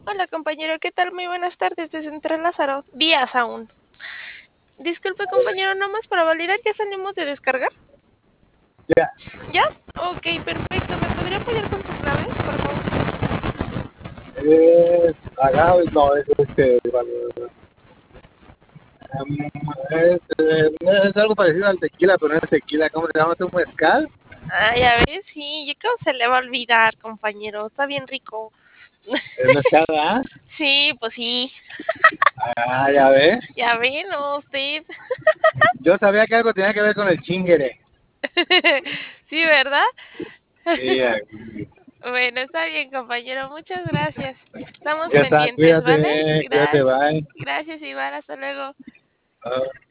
Hola compañero, ¿qué tal? Muy buenas tardes desde Central Lázaro. Días aún. Disculpe compañero, nomás para validar, ¿ya salimos de descargar? Ya. ¿Ya? Ok, perfecto. ¿Me podría apoyar con su clave, por favor? Es agave, no, es algo parecido al tequila, pero no es tequila. ¿Cómo se llama? ¿Es un mezcal? Ah, ya ves, sí, ¿cómo se le va a olvidar, compañero? Está bien rico. Es mezcal, ¿ah? Sí, pues sí. Ah, ya ve. Ya ve, ¿no? Usted. Yo sabía que algo tenía que ver con el chingere. Sí, ¿verdad? Sí, Bueno, está bien, compañero. Muchas gracias. Estamos ya está, pendientes, ¿vale? cuídate, Gracias. bye. Gracias, igual. Hasta luego. Ah.